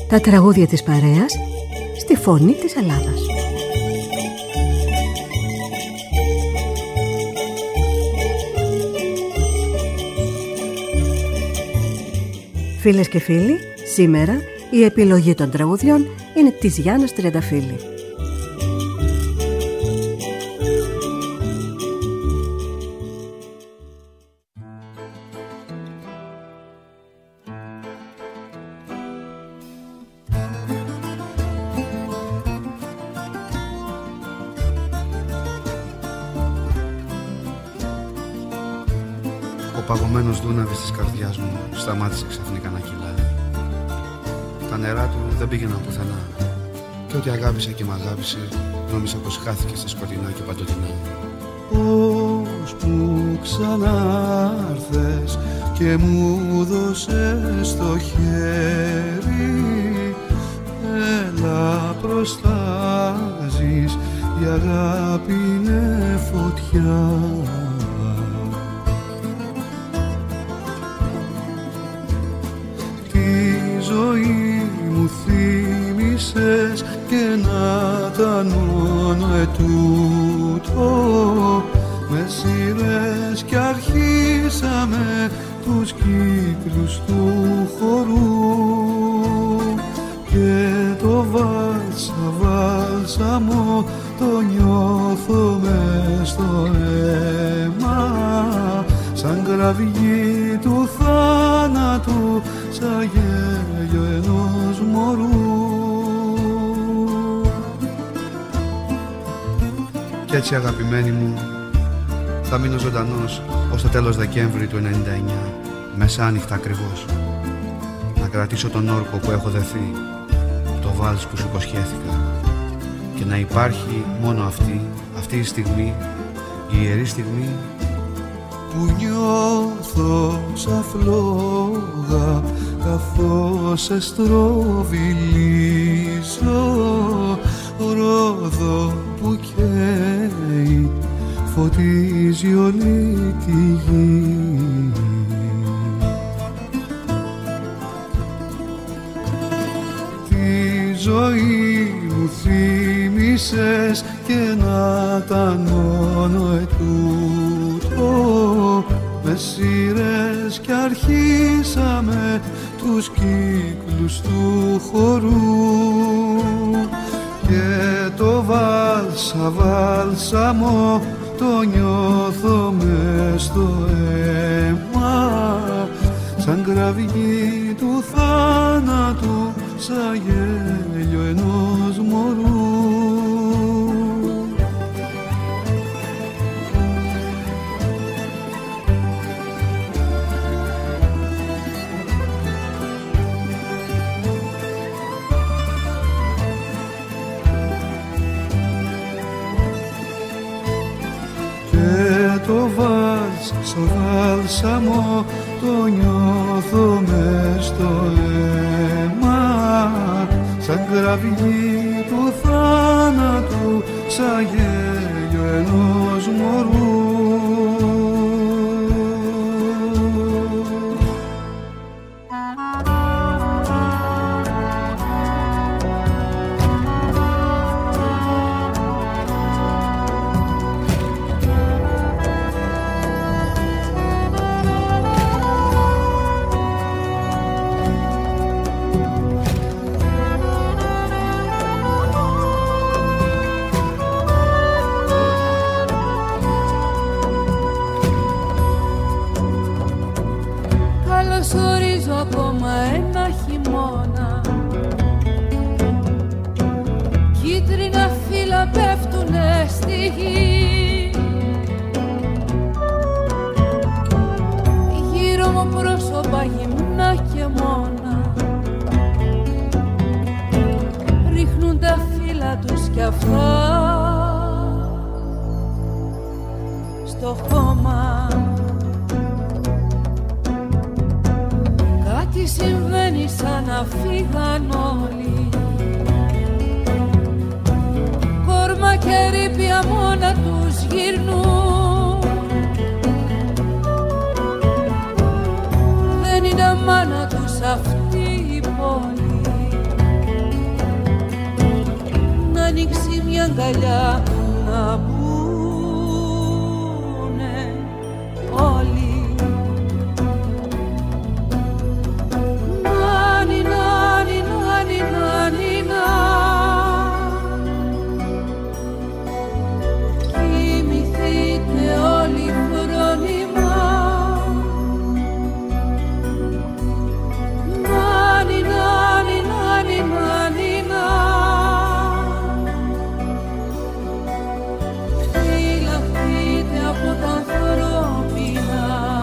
Τα τραγούδια της παρέας στη φωνή της Ελλάδας. Φίλες και φίλοι, σήμερα η επιλογή των τραγουδιών είναι της Γιάννας Τριανταφύλλη. Ο παγωμένος δούναβης της καρδιάς μου σταμάτησε ξαφνικά να κυλά. Τα νερά του δεν πήγαιναν πουθενά και ό,τι αγάπησε και μ' αγάπησε νόμιζα πως χάθηκε στα σκοτεινά και παντοτινά. Πώς που ξανάρθες και μου δώσες το χέρι, έλα προστάζεις, η αγάπη είναι φωτιά. Ζωή μου θύμισες και να ήταν μόνο ετούτο. Με σειρές κι αρχίσαμε τους κύκλους του χορού και το βάλσαμο το νιώθω μες στο αίμα, σαν κραυγή του θάνατου, σαν γέλιο ενός μωρού. Κι έτσι αγαπημένη μου θα μείνω ζωντανός ως το τέλος Δεκέμβρη του 99, μεσάνυχτα ακριβώς, να κρατήσω τον όρκο που έχω δεθεί, το βάλς που σου υποσχέθηκα, και να υπάρχει μόνο αυτή η στιγμή, η ιερή στιγμή που νιώθω σαν φλόγα καθώς σε στροβιλίζω, ρόδο που καίει φωτίζει όλη τη γη. Τη ζωή μου θύμισες και να ήταν μόνο ετούτο. Με σειρές κι αρχίσαμε τους κύκλους του χορού και το βάλσαμο το νιώθω μες στο αίμα, σαν κραυγή του θάνατου, σαν γέλιο ενός μωρού. Το βάλσαμο το νιώθω μες στο αίμα, σαν κραυγή του θάνατου, σαν γέλιο ενός μωρού. Ακόμα ένα χειμώνα, κίτρινα φύλλα πέφτουνε στη γη, γύρω μου πρόσωπα γυμνά και μόνα, ρίχνουν τα φύλλα τους κι αυτά στο χώμα. Τι συμβαίνει σαν να φύγαν όλοι, κόρμα και ρήπια μόνα τους γυρνούν. Δεν είναι μάνα τους αυτή η πόλη, αγκαλιά να μπουνε όλοι. Νάνι, νάνι, νάνι, νάνι, να κοιμηθείτε όλοι φρόνημα. Νάνι, νάνι, νάνι, νάνι, να φυλαχτείτε από τα ανθρώπινα.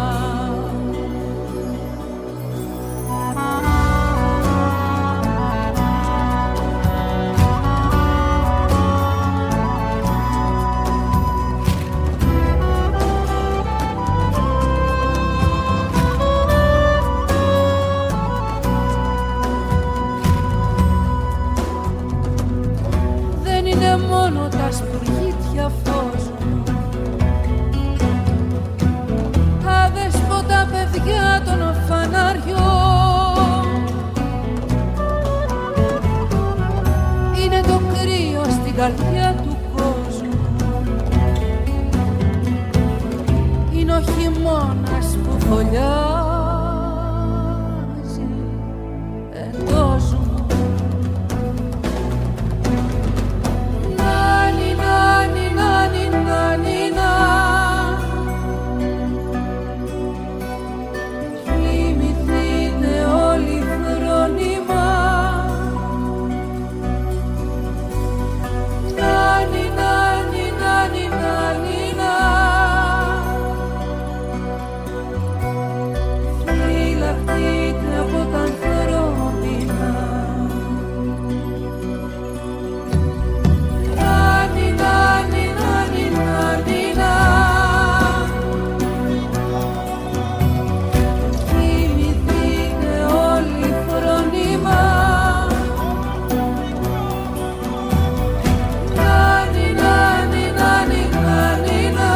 Δεν είναι μόνο τα σπουργίτια φώζουν, τα δέσποτα παιδιά των φαναριών. Είναι το κρύο στην καρδιά του κόσμου, είναι ο χειμώνας που φωλιάζει εντός μου. Νάνι, νάνι, νάνι, νάνι, να κοιμηθείτε όλοι φρόνημα. Νάνι, νάνι, νάνι, νάνι, να φυλαχτείτε από τα ανθρώπινα. Νάνι, νάνι, νάνι, νάνι, να κοιμηθείτε όλοι φρόνημα. Νάνι, νάνι, νάνι, νάνι, να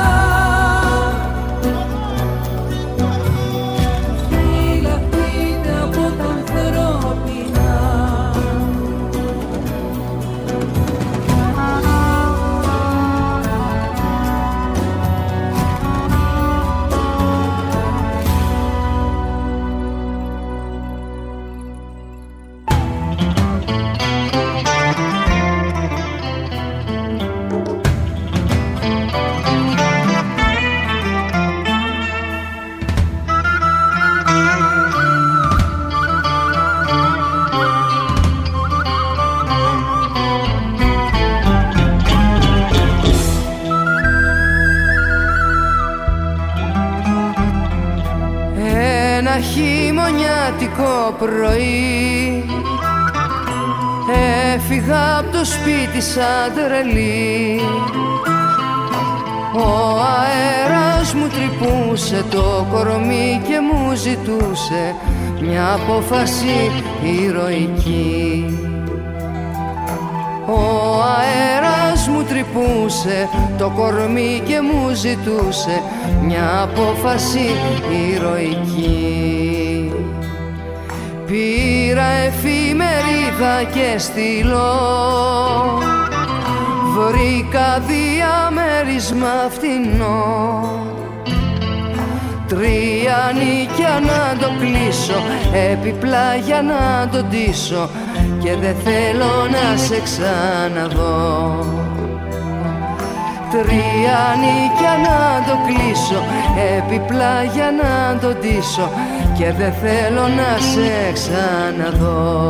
φυλαχτείτε από τα ανθρώπινα. Ένα χειμωνιάτικο πρωί έφυγα από το σπίτι σαν τρελή. Ο αέρας μου τρυπούσε το κορμί και μου ζητούσε μια απόφαση ηρωική. Ο αέρας μου τρυπούσε το κορμί και μου ζητούσε μια απόφαση ηρωική. Πήρα εφημερίδα και στυλό, βρήκα διαμέρισμα φτηνό. 3 νίκια να το κλείσω, επιπλά για να το ντύσω και δεν θέλω να σε ξαναδώ. 3 νίκια να το κλείσω, επιπλά για να το ντύσω και δεν θέλω να σε ξαναδώ.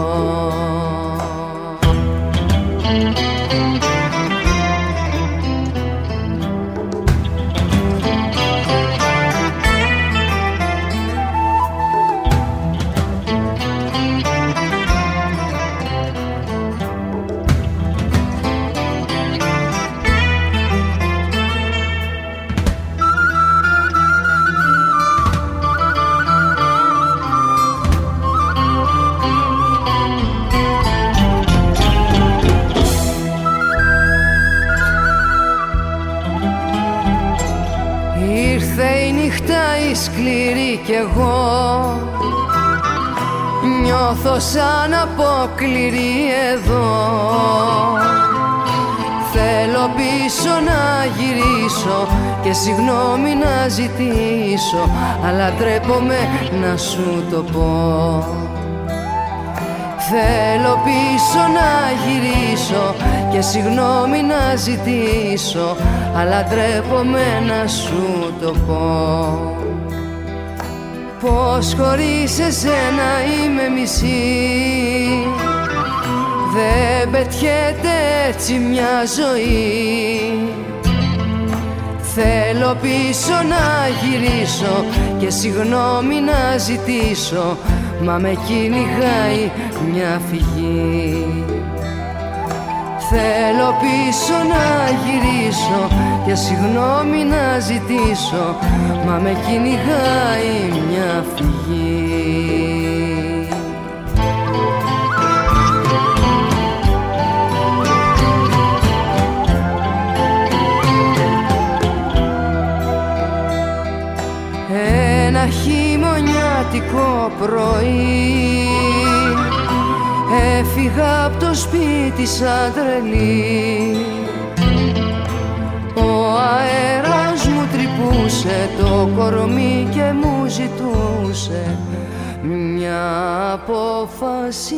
Σκληρή κι εγώ νιώθω σαν απόκληρη εδώ. γυρίσω και συγγνώμη να ζητήσω, αλλά ντρέπομαι να σου το πω. Θέλω πίσω να γυρίσω και συγγνώμη να ζητήσω, αλλά ντρέπομαι να σου το πω. Πως χωρίς εσένα είμαι μισή, δεν πετιέται έτσι μια ζωή. Θέλω πίσω να γυρίσω και συγγνώμη να ζητήσω, μα με κυνηγάει μια φυγή. Θέλω πίσω να γυρίσω και συγγνώμη να ζητήσω, μα με κυνηγάει μια φυγή. Ένα χειμωνιάτικο πρωί έφυγα από το σπίτι σαν τρελή. Ο αέρας μου τρυπούσε το κορμί και μου ζητούσε μια απόφαση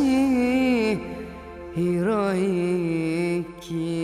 ηρωική.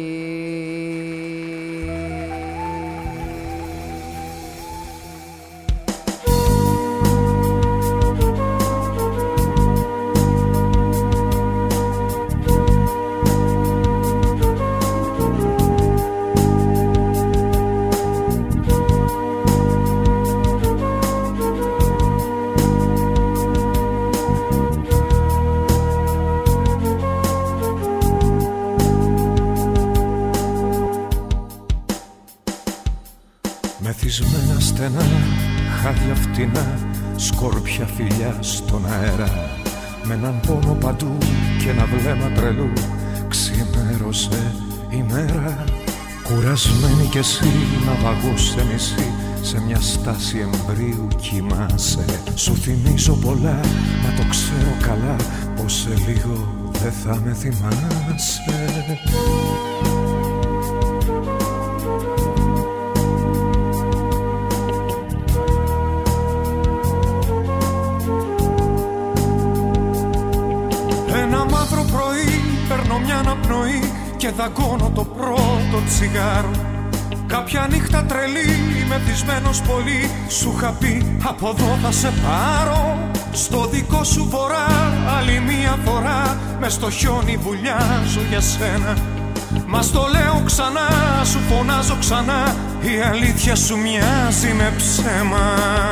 Μεθυσμένα στενά, χάδια φτηνά, σκόρπια φιλιά στον αέρα, με έναν πόνο παντού και ένα βλέμμα τρελού, ξημέρωσε η μέρα. Κουρασμένη κι εσύ να βαγούς σε νησί, σε μια στάση εμβρίου κοιμάσαι. Σου θυμίζω πολλά, μα το ξέρω καλά, πως σε λίγο δεν θα με θυμάσαι. Μια αναπνοή και δαγκώνω το πρώτο τσιγάρο. Κάποια νύχτα τρελή, μεθυσμένος πολύ, σου είχα πει από εδώ θα σε πάρω. Στο δικό σου βορρά, άλλη μία φορά, μες στο χιόνι βουλιάζω για σένα. Μα στο λέω ξανά, σου φωνάζω ξανά, η αλήθεια σου μοιάζει με ψέμα.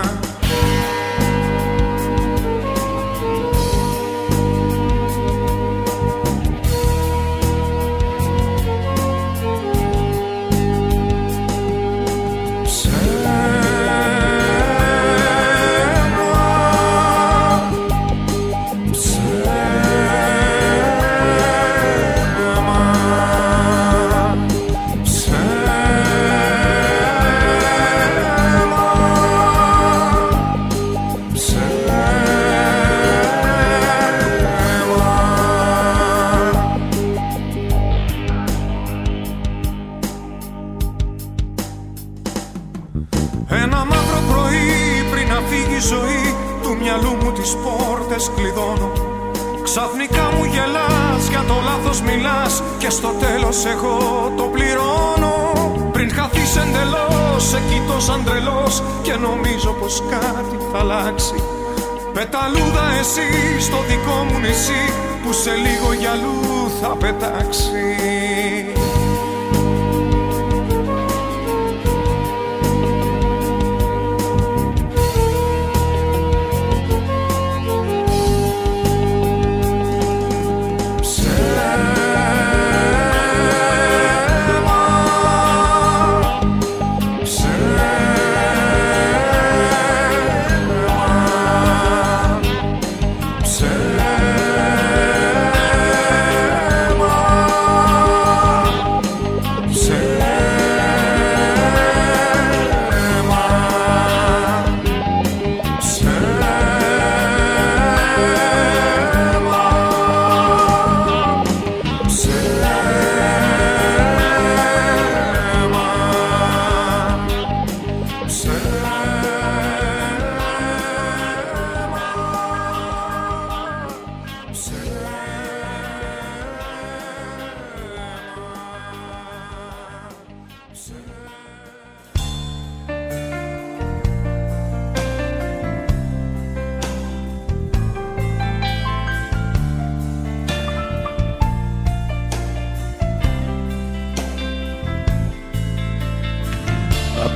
Ξαφνικά μου γελάς, για το λάθος μιλάς και στο τέλος εγώ το πληρώνω. Πριν χαθείς εντελώς, σε κοιτώ σαν τρελός και νομίζω πως κάτι θα αλλάξει. Πεταλούδα εσύ στο δικό μου νησί που σε λίγο για αλλού θα πετάξει.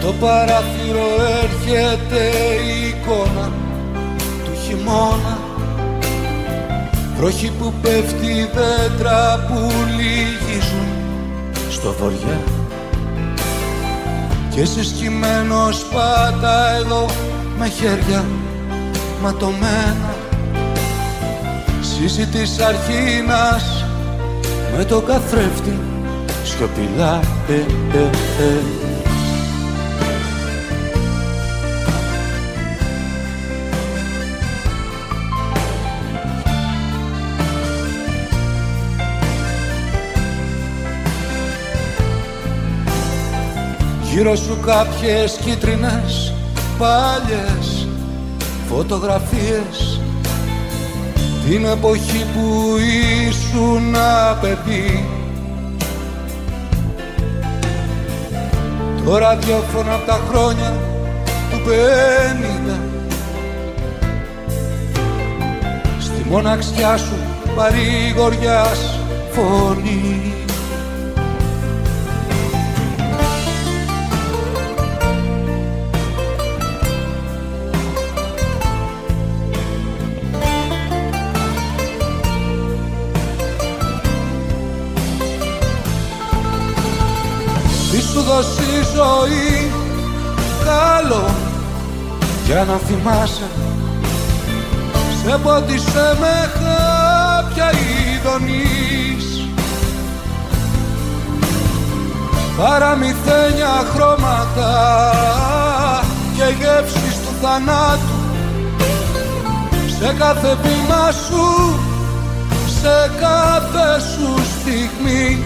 το παράθυρο έρχεται η εικόνα του χειμώνα. Βροχή που πέφτει, δέντρα που λυγίζουν στο βοριά. Και εσύ σκυμμένος πάτα εδώ με χέρια ματωμένα. Σύση της αρχίνας με το καθρέφτη σιωπηλά. Γύρω σου κάποιες κίτρινες πάλιες φωτογραφίες, την εποχή που ήσουν παιδί. Το ραδιόφωνο απ' τα χρόνια του 50, στη μοναξιά σου παρηγοριάς φωνή. Σου δώσει ζωή καλό για να θυμάσαι. Σε πότισε με χάπια ειδονής, παραμυθένια χρώματα και γεύσεις του θανάτου. Σε κάθε βήμα σου, σε κάθε σου στιγμή.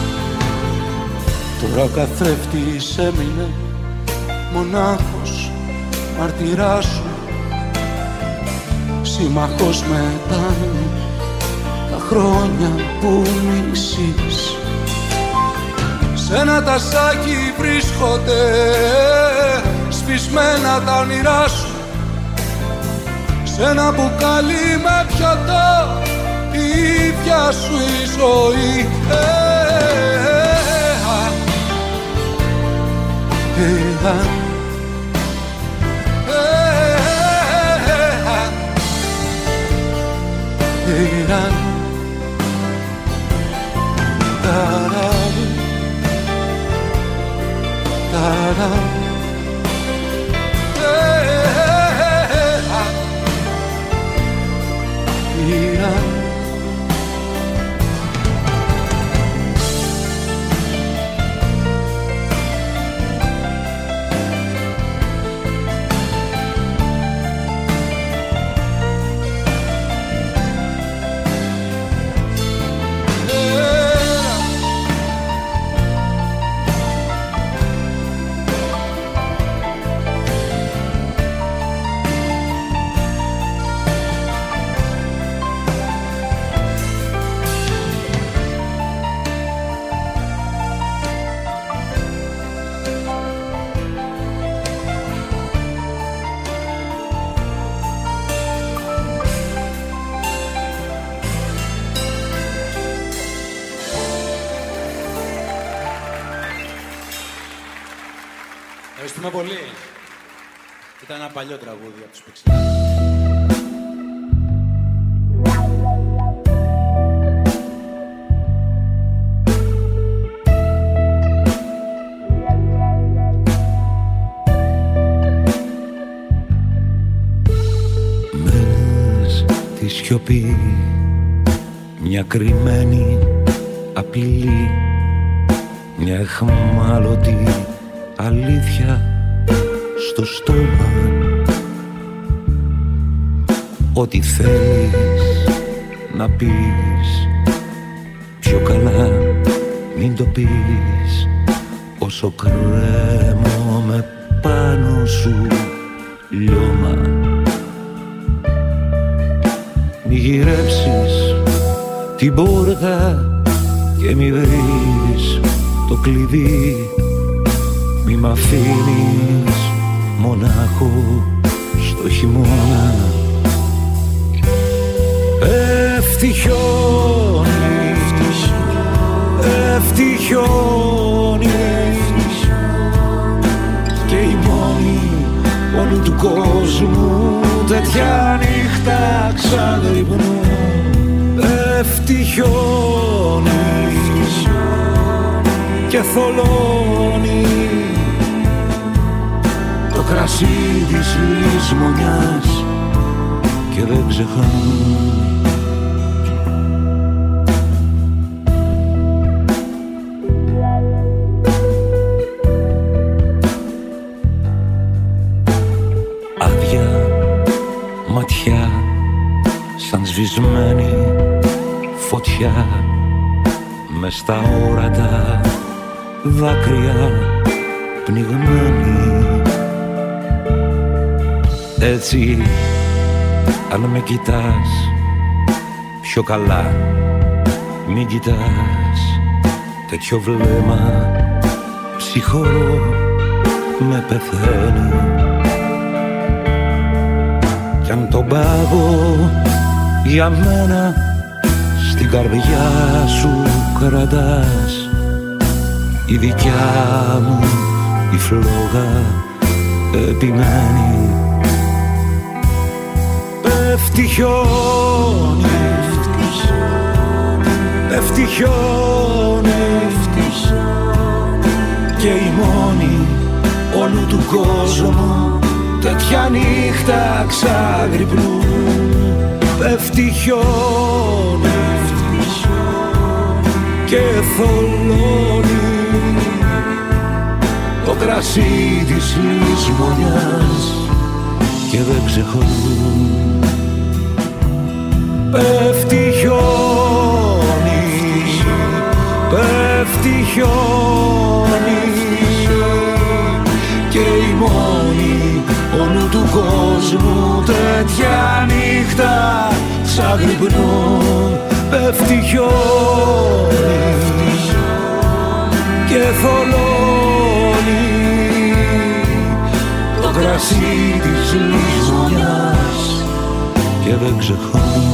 Τώρα ο καθρέφτης έμεινε μονάχος μαρτυράς σου, σύμμαχος με τα χρόνια που μισείς. Σ' ένα τασάκι βρίσκονται σβησμένα τα όνειρά σου, σ' ένα μπουκάλι με πιωτό η ίδια σου η ζωή. Ευχαριστούμε πολύ. Ήταν ένα παλιό τραγούδι από τους Πιξιλάδες. Μες στη σιωπή μια κρυμμένη απειλή, μια αιχμάλωτη αλήθεια στο στόμα. Ό,τι θέλεις να πεις, πιο καλά μην το πεις. Όσο κρέμω με πάνω σου λιώμα, μη γυρέψεις την πόρτα και μη βρεις το κλειδί. Μη μ' αφήνεις μονάχο στο χειμώνα. Ευτυχιώνει, ευτυχιώνει και κόσμου τέτοια νύχτα ξαγρυπνώ. Πέφτει χιόνι και θολώνει το κρασί της λησμονιάς και δεν ξεχνώ. Άδεια ματιά σαν σβησμένη φωτιά μες στα όρατα δάκρυα πνιγμένη. Έτσι αν με κοιτάς πιο καλά μην κοιτάς, τέτοιο βλέμμα ψυχρό με πεθαίνει. Κι αν τον πάγω για μένα στην καρδιά σου κρατάς, η δικιά μου η φλόγα επιμένει. Πέφτει χιόνι, πέφτει χιόνι και η μόνη όλου του κόσμου τέτοια νύχτα ξαγρυπνούν. Πέφτει χιόνι και θολώνει το κρασί της λησμονιάς και δεν ξεχνούν. Πέφτει χιόνι, πέφτει χιόνι και η μόνη όλου του κόσμου τέτοια νύχτα ξαγρυπνώ. Πέφτει χιόνι και θολώνει το κρασί της λησμονιάς και δεν ξεχνώ.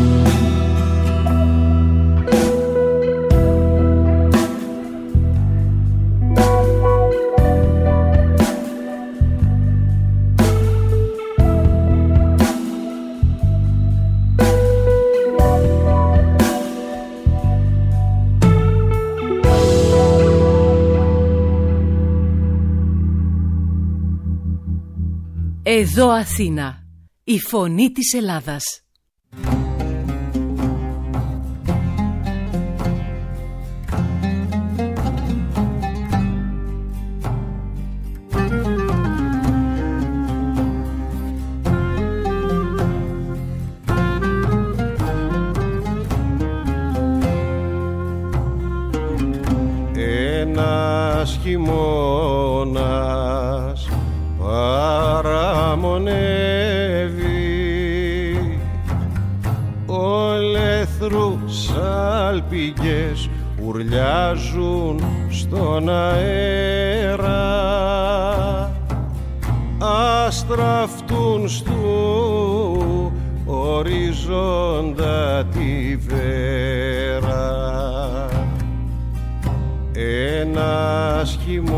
Εδώ Αθήνα, η φωνή της Ελλάδας. Ένας χειμώνας παραμονεύει, ολέθρους σάλπιγγες ουρλιάζουν στον αέρα, αστραφτούν στου οριζόντα τη βέρα. Ένας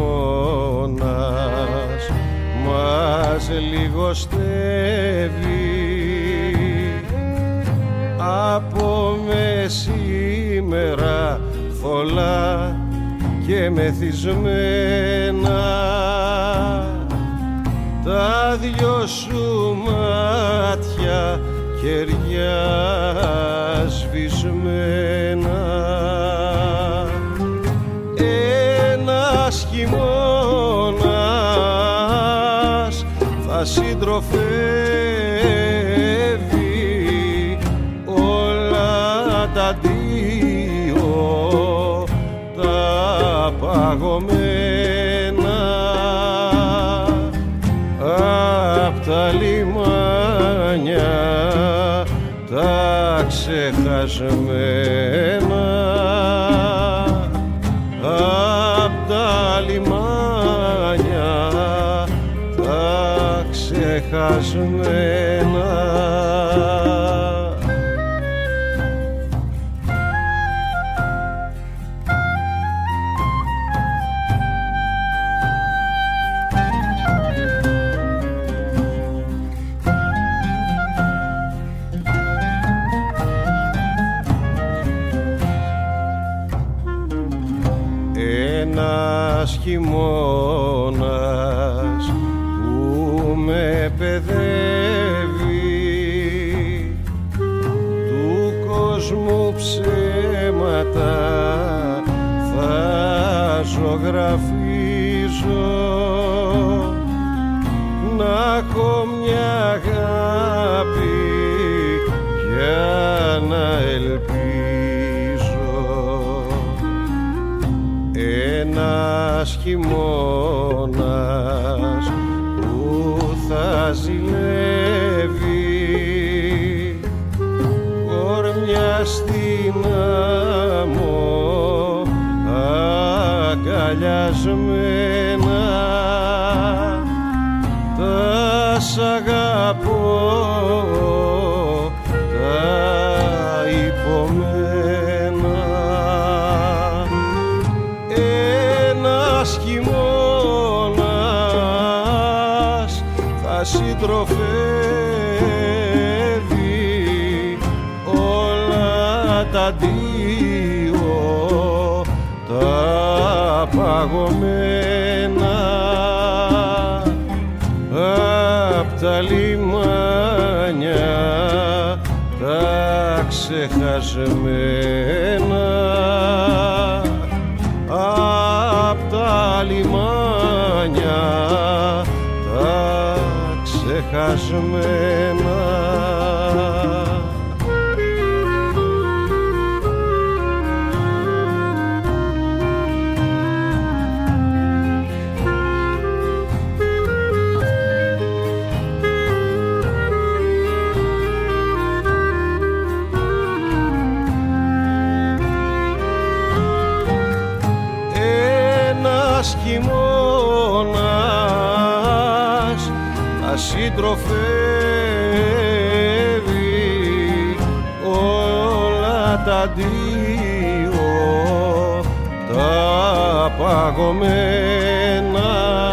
χειμώνας μας λιγοστεύει, από μεσήμερα θολά και μεθυσμένα, τα δυο σου μάτια κεριά σβησμένα. Ένας χειμώνας θα συντροφεύει όλα τα δύο τα παγωμένα, απ' τα λιμάνια τα ξεχασμένα, απ' τα λιμάνια τα ξεχασμένα. ένας χειμώνας που με παιδεύει, του κόσμου ψέματα θα ζωγραφίζω, να έχω μια αγάπη για να ελπίζω. Ένας χειμώνας που θα ζηλεύει, κορμιά στην άμμο αγκαλιασμένα, τα σ' αγαπώ τα υπομένα. Ένας χειμώνας θα συντροφεύει όλα τα δύο τα παγωμένα, απ' τα λιμάνια τα ξεχασμένα, απ' τα λιμάνια τα ξεχασμένα. Χειμώνας θα συντροφεύει όλα τα δύο τα παγωμένα,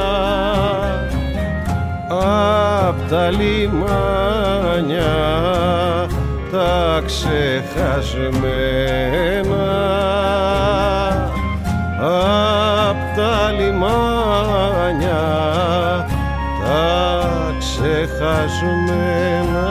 απ' τα λιμάνια τα ξεχασμένα, απ' τα λιμάνια τα ξεχασμένα.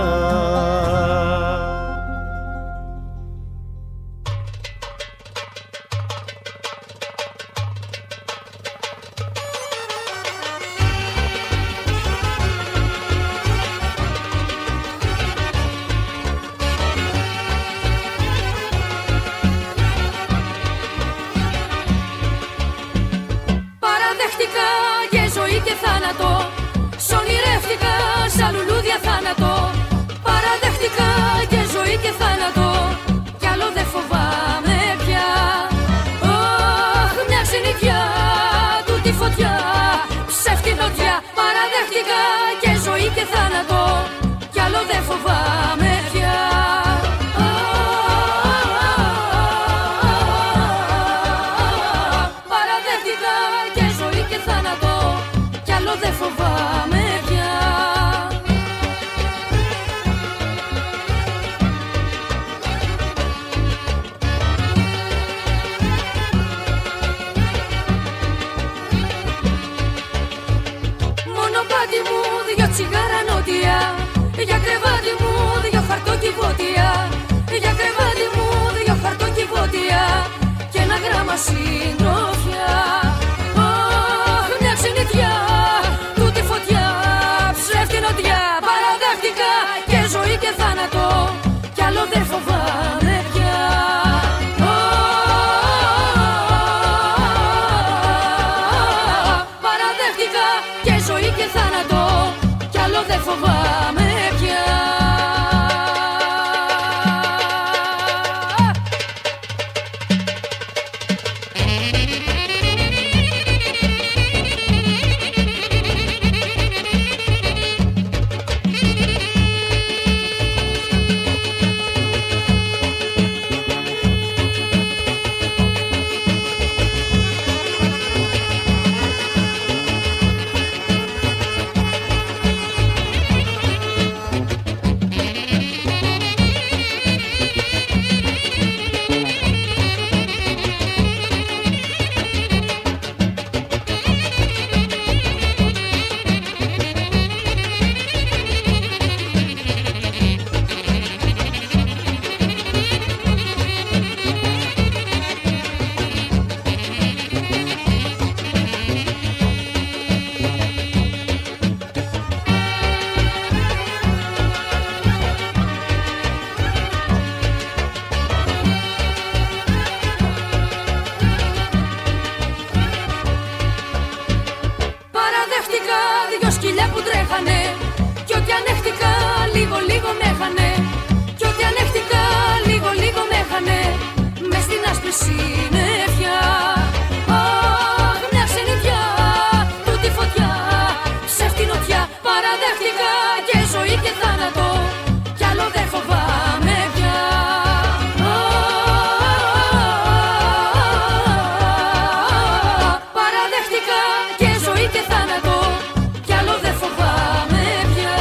συννεφιά. Αχ, μια ξενιδιά, τούτη φωτιά, ψεύτη νοτιά. Παραδέχτηκα και ζωή και θάνατο, κι άλλο δεν φοβάμαι πια. Παραδέχτηκα και ζωή και θάνατο, κι άλλο δεν φοβάμαι πια.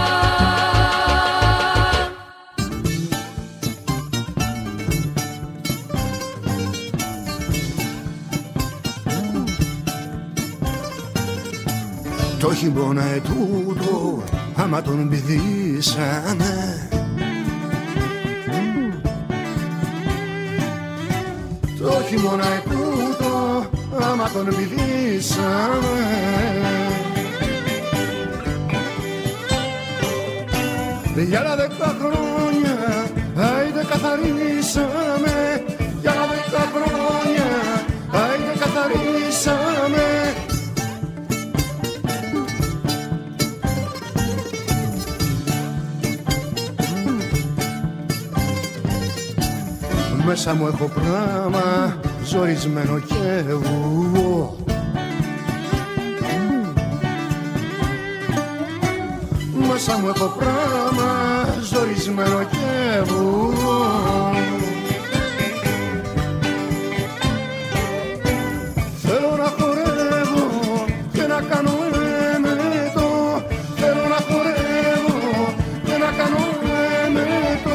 Το χειμώνα ετούτο, άμα τον πηδήσαμε, το χειμώνα ετούτο, άμα τον πηδήσαμε, για άλλα 10 χρόνια, άιντε καθαρίσαμε, για άλλα 10 χρόνια, άιντε καθαρίσαμε. Μέσα μου έχω πράμα ζορισμένο και βουβό. Μέσα μου έχω πράμα ζορισμένο και βουβό. Θέλω να χορεύω και να κάνω εμετό. Θέλω να χορεύω και να κάνω εμετό.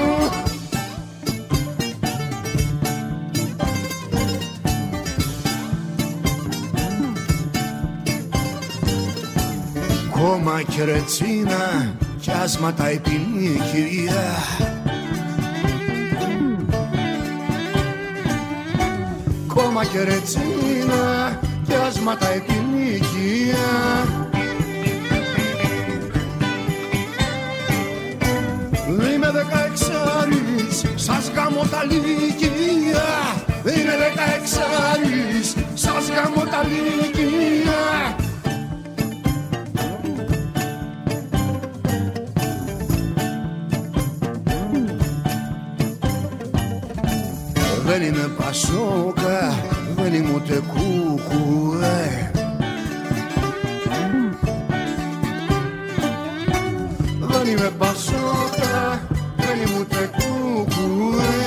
Κόμμα και ρετσίνα κι άσματα επιλύκεια. Κόμμα και ρετσίνα κι άσματα επιλύκεια. Είμαι 16άρης, σας γάμω τα λύκεια. Είμαι 16άρης, σας γάμω τα λύκεια. Δεν είμαι πασόκα, δεν είμαι ούτε κούκουε. Δεν είμαι πασόκα, δεν είμαι ούτε κούκουε.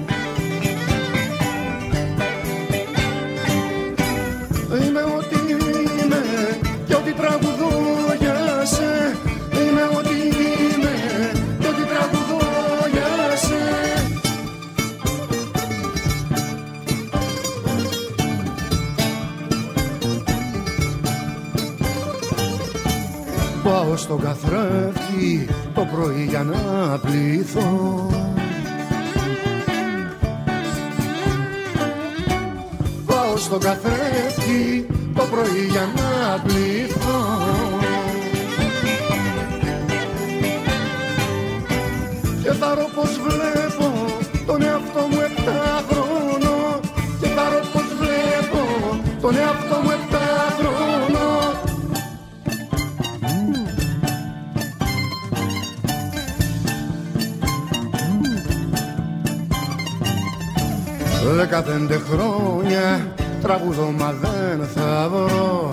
Είμαι ό,τι είμαι και ό,τι τραγουδώ για σε. Είμαι ό,τι είμαι και ό,τι τραγουδώ για σε. Πάω στον καθρέφτη το πρωί για να πληθώ. Πάω στον καθρέφτη το πρωί για να πληθώ. Και θα ρω πως βλέπω τον εαυτό μου 7 χρόνο. Και θα ρω πως βλέπω τον εαυτό μου 7 χρόνο. Δεκαπέντε χρόνια τραγουδώ μα δεν θα βρω.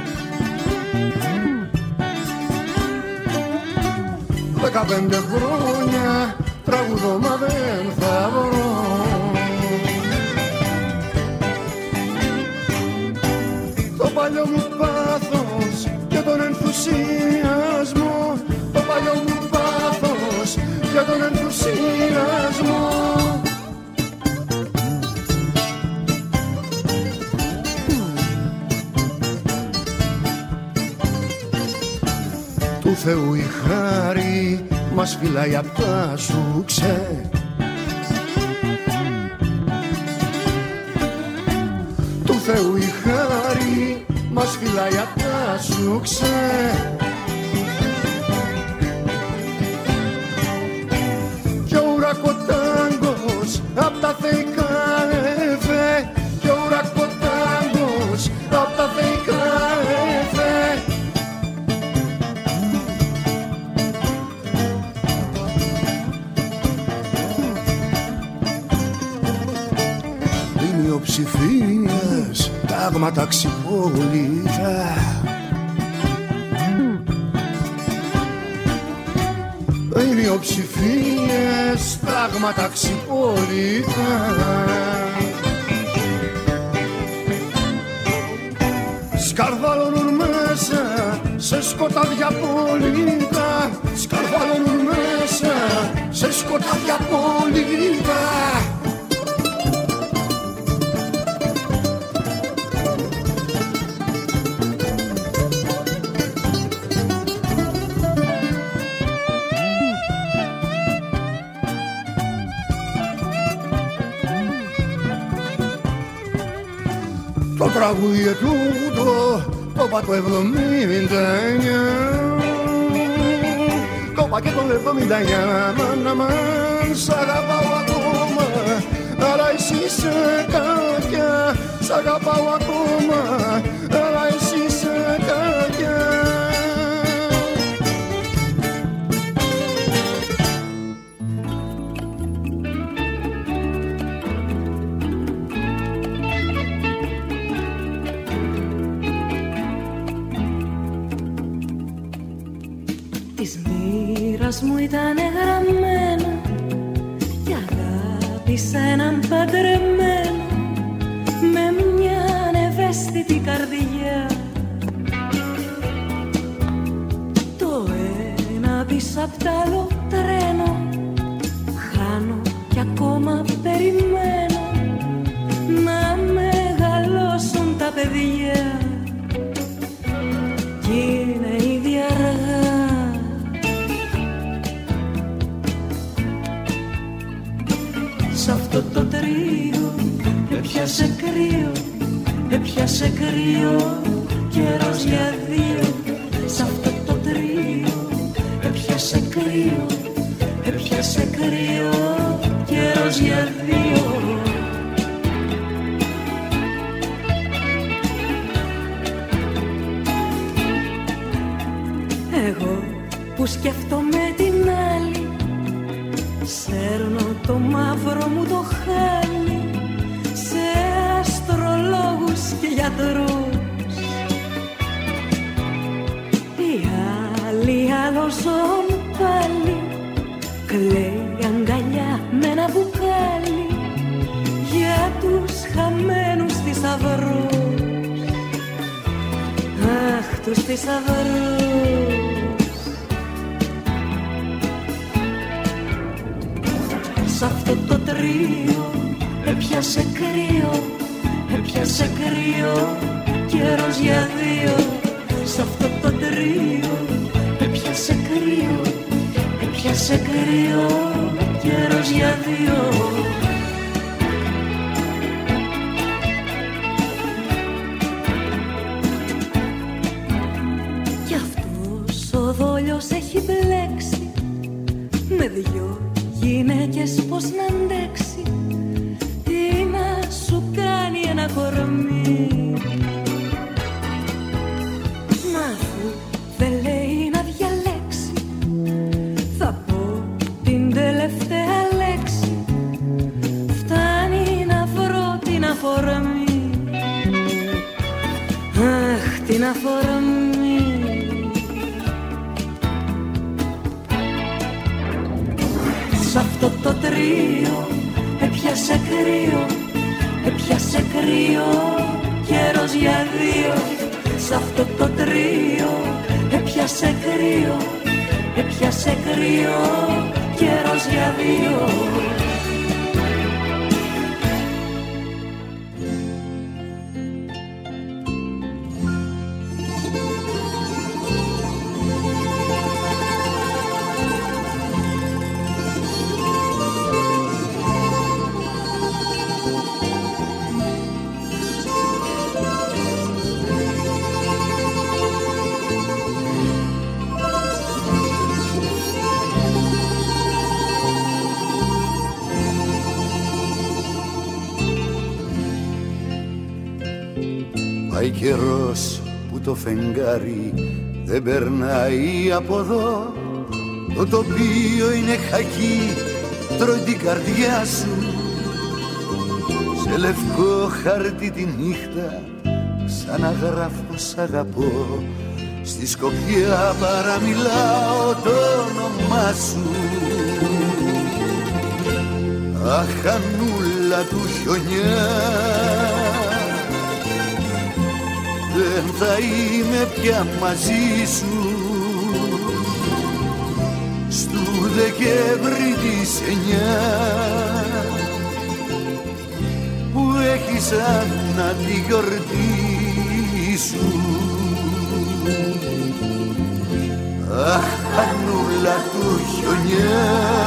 15 χρόνια τραγουδώ μα δεν θα βρω. Το παλιό μου πάθος και τον ενθουσιασμό. Το παλιό μου πάθος και τον ενθουσιασμό. Του Θεού η χάρη μας φυλάει απ' τα σουξέ. Του Θεού η χάρη μας φυλάει απ' τα σουξέ. Κι ο ουρακοτάγκος απ' τα θεϊκά εφέ. Κι ο ουρακοτάγκος απ' τα θεϊκά εφέ. μειοψηφίες, τάγματα ξυπόλυτα. Οι μειοψηφίες, τάγματα ξυπόλυτα. Σκαρβαλώνουν μέσα σε σκοτάδια απόλυτα. Σκαρβαλώνουν μέσα σε σκοτάδια απόλυτα. Το τραγούδι τούτο το είπα το 79. Το είπα και το 79. Μάνα μάν, σ' αγαπάω ακόμα, αλλά εσύ είσαι κακιά. Σ' αγαπάω ακόμα, αλλά εσύ είσαι κακιά. Μου ήταν γραμμένο κι αγάπησα έναν παντρεμένο με μια ευαίσθητη καρδιά. Το ένα πίσω απ' τ' άλλο τρένο χάνω κι ακόμα περιμένω να μεγαλώσουν τα παιδιά κι είναι ήδη αργά. Σ' αυτό το τρίο έπιασε κρύο, έπιασε κρύο, καιρός για δύο. Σ' αυτό το τρίο έπιασε κρύο, έπιασε κρύο, καιρός για δύο. Εγώ που σκέφτομαι την άλλη, σέρνω το μαύρο μου το χάλι σε αστρολόγους και γιατρούς. Οι άλλοι άλλοζουν πάλι, κλαίει αγκαλιά με ένα μπουκάλι για τους χαμένους θησαυρούς. Αχ, τους θησαυρούς. Σ' αυτό το τρίο έπιασε κρύο, έπιασε κρύο, καιρός για δύο. Σ' αυτό το τρίο έπιασε κρύο, έπιασε κρύο, καιρός για δύο. Κι αυτός ο δόλιος έχει μπλέξει με δυο γυναίκες, πώς να αντέξει, τι να σου κάνει ένα κορμί. Μα αφού δεν λέει να διαλέξει, θα πω την τελευταία λέξη, φτάνει να βρω την αφορμή. Αχ, την αφορμή. Σ' αυτό το τρίο έπιασε κρύο, έπιασε κρύο, καιρός για δύο. Σ' αυτό το τρίο έπιασε κρύο, έπιασε κρύο, καιρός για δύο. Πάει καιρός που το φεγγάρι δεν περνάει από εδώ. Το τοπίο είναι χακί, τρώει την καρδιά σου. Σε σε λευκό χαρτί τη νύχτα ξαναγράφω σ' αγαπώ. Στη σκοπιά παραμιλάω το όνομά σου. Αχ, Ανούλα του χιονιά, δεν θα είμαι πια μαζί σου. Στου Δεκέμβρη της 9 που έχει σαν να τη γιορτή σου. Αχ, Ανούλα του χιονιά,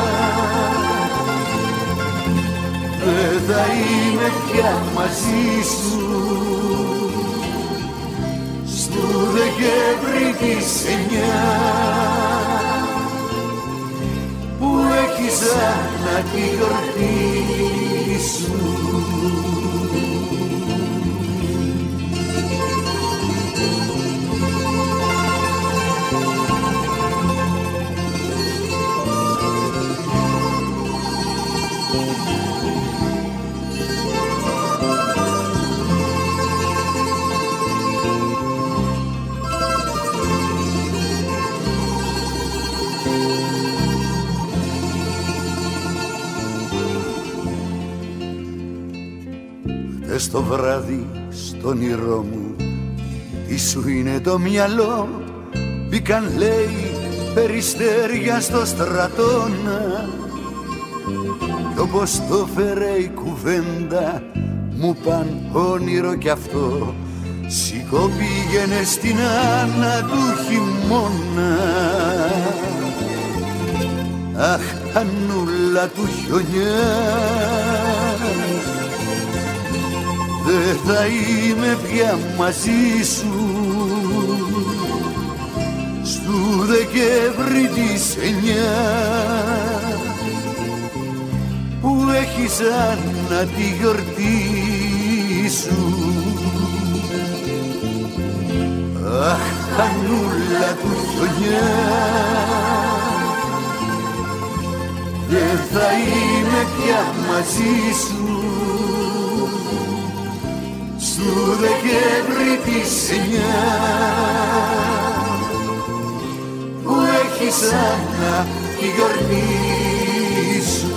δεν θα είμαι πια μαζί σου. Στου Δεκέμβρη της 9 που έχει σαν να τη γιορτή σου. Χτες το βράδυ στο όνειρό μου, τι σου είναι το μυαλό, μπήκαν λέει περιστέρια στο στρατόνα. Κι όπως το φέρε η κουβέντα, μου παν όνειρο κι αυτό, σηκώ πήγαινε στην Άννα του χειμώνα. Αχ, Ανούλα του χιονιά, δεν θα είμαι πια μαζί σου. Στου Δεκέμβρη της 9 που έχει σαν να τη γιορτή σου. Αχ, Ανούλα του χιονιά, δεν θα είμαι πια μαζί σου. Στου Δεκέμβρη της 9 που έχει σαν να τη γιορτή σου.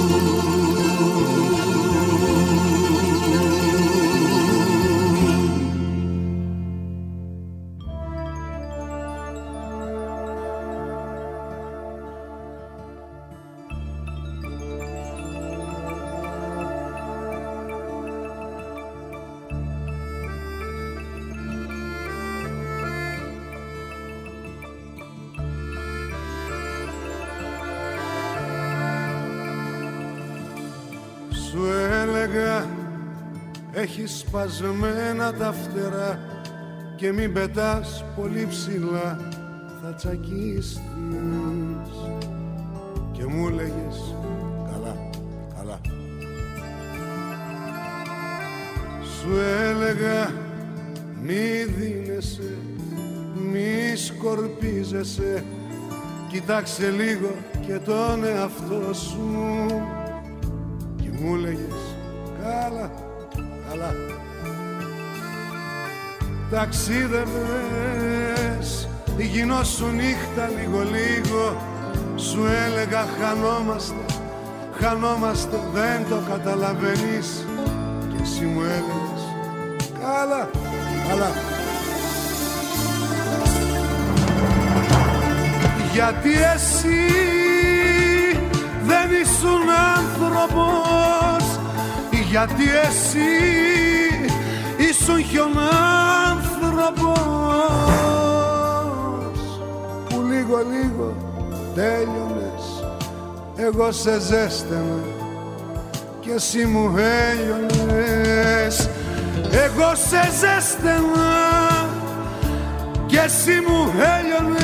Σου έλεγα έχεις σπασμένα τα φτερά και μην πετάς πολύ ψηλά, θα τσακίστεις. Και μου έλεγες καλά, καλά. Σου έλεγα μη δίνεσαι, μη σκορπίζεσαι, κοιτάξε λίγο και τον εαυτό σου. Και μου έλεγες καλά, καλά. Ταξίδευες, γινόσου νύχτα λίγο-λίγο. Σου έλεγα χανόμαστε, χανόμαστε, δεν το καταλαβαίνεις. Και εσύ μου έλεγες καλά, καλά. Γιατί εσύ δεν ήσουν άνθρωπος, γιατί εσύ ήσουν χιονάνθρωπος που λίγο-λίγο τέλειωνες. Εγώ σε ζέστανα και εσύ μου έλειωνες. Εγώ σε ζέστανα και εσύ μου έλειωνες.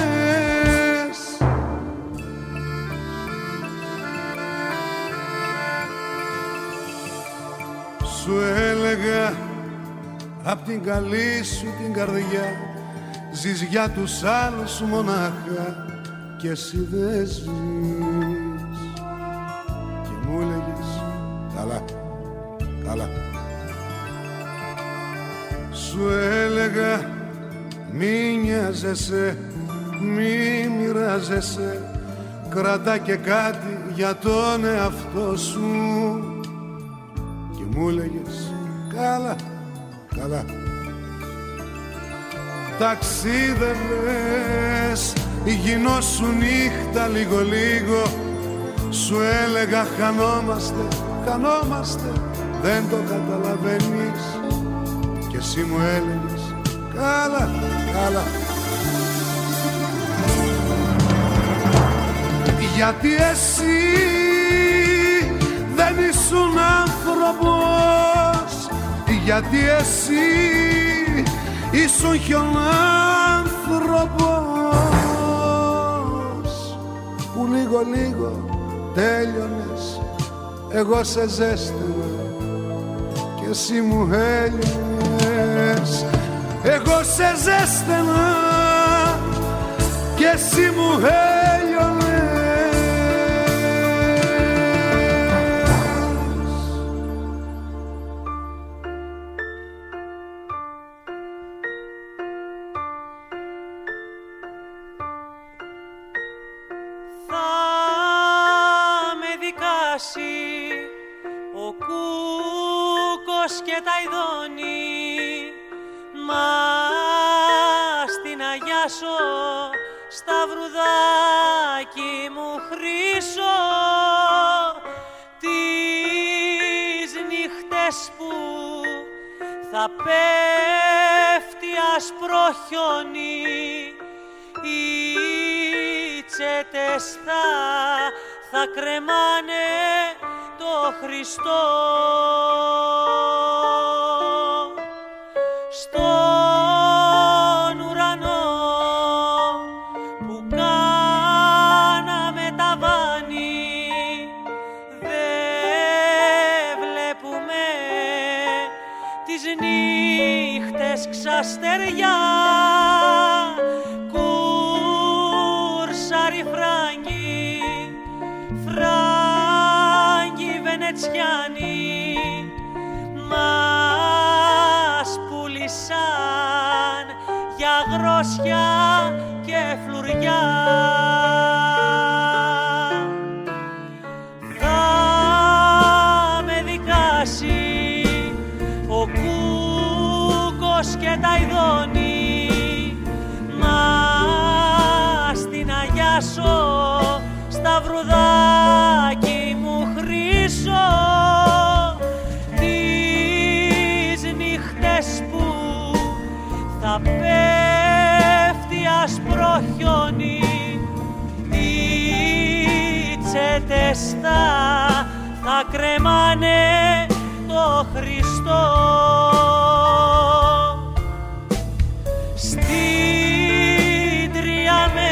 Σου έλεγα απ' την καλή σου την καρδιά ζεις για τους άλλους μονάχα και εσύ δεν ζεις. Και μου έλεγες καλά, καλά. Σου έλεγα μη νοιάζεσαι, μη μοιράζεσαι, κρατά και κάτι για τον εαυτό σου. Και μου έλεγες καλά, καλά. Ταξίδευες, γινώσου νύχτα λίγο λίγο. Σου έλεγα χανόμαστε, χανόμαστε, δεν το καταλαβαίνεις. Και εσύ μου έλεγες καλά, καλά. Γιατί εσύ δεν ήσουν άνθρωπος, γιατί εσύ ήσουν χιονάνθρωπος που λίγο λίγο τέλειωνες, εγώ σε ζέστηνα και εσύ μου έλειωνες. Εγώ σε ζέστηνα και εσύ μου έλειωνες. Ο κούκος και τα ειδώνει, μα στην αγιάσω σταυρουδάκι μου χρυσό, τις νύχτες που θα πέφτει άσπρο χιόνι, οι τσέτες θα κρεμάνε το Χριστό. Στον ουρανό που κάναμε ταβάνι, δεν βλέπουμε τις νύχτες ξαστεριά. Κούρσαρι Φράγκη, Φράγκη Βενετσιάνοι, μας πουλήσαν για γρόσια και φλουριά. Θα με δικάσει ο κούκος και τα ειδώνει, μα στην αγιάσω σταυρουδάκι μου χρυσό, τις νύχτες που θα πέφτει άσπρο χιόνι, οι τσέτες θα κρεμάνε το Χριστό. Στην Τριαμέ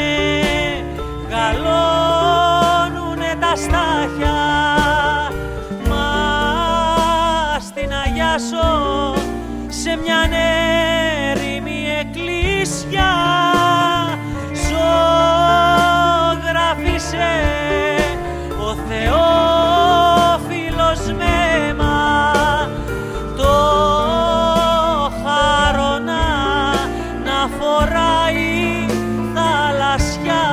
γαλώνουνε τα στάχια, μα στην Αγιάσω σε μια έρημη εκκλησιά ζωγράφισε ο Θεόφιλος μέμα το χάρονα να φοράει θαλασσιά.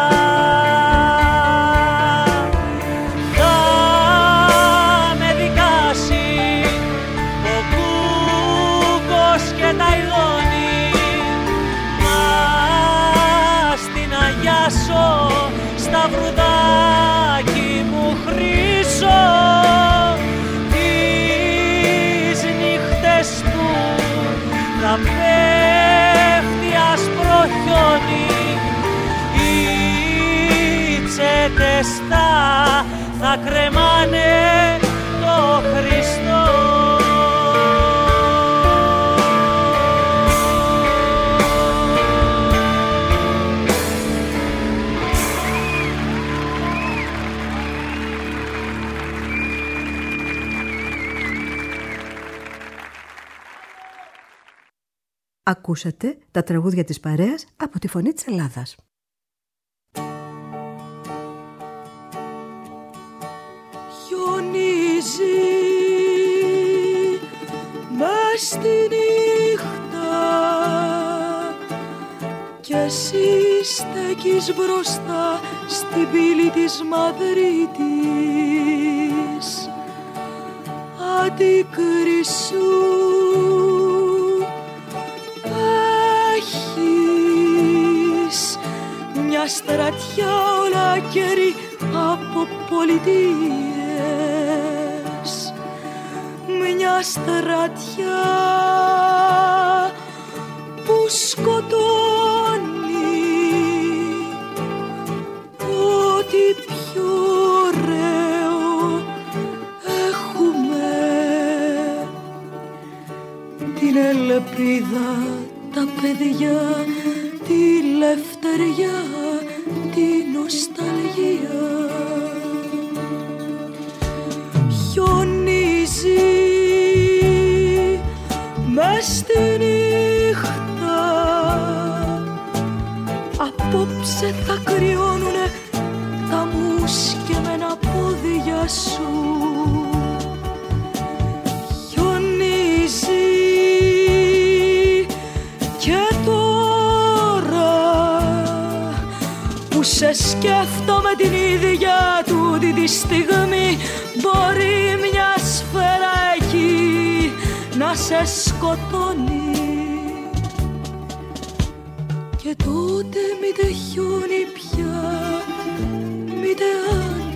Σταυρουδάκι μου χρυσό, τις νύχτες που θα πέφτει άσπρο χιόνι, οι τσέτες θα κρεμάνε το Χριστό. Ακούσατε τα τραγούδια της παρέας από τη Φωνή της Ελλάδας. Χιονίζει μες στη νύχτα κι εσύ στέκεις μπροστά στην πύλη της Μαδρίτης αντίκρισου έχεις μια στρατιά ολάκερη από πολιτείες, μια στρατιά που σκοτώνει ό,τι πιο ωραίο έχουμε, την ελπίδα, τα παιδιά, τη λευτεριά, τη νοσταλγία. Χιονίζει μες στη νύχτα, απόψε θα κρυώνουνε τα μουσκεμένα πόδια σου. Χιονίζει και τώρα που σε σκέφτομαι την ίδια τούτη τη στιγμή, μπορεί μια σφαίρα εκεί να σε σκοτώνει και τότε μήτε χιόνι πια, μήτε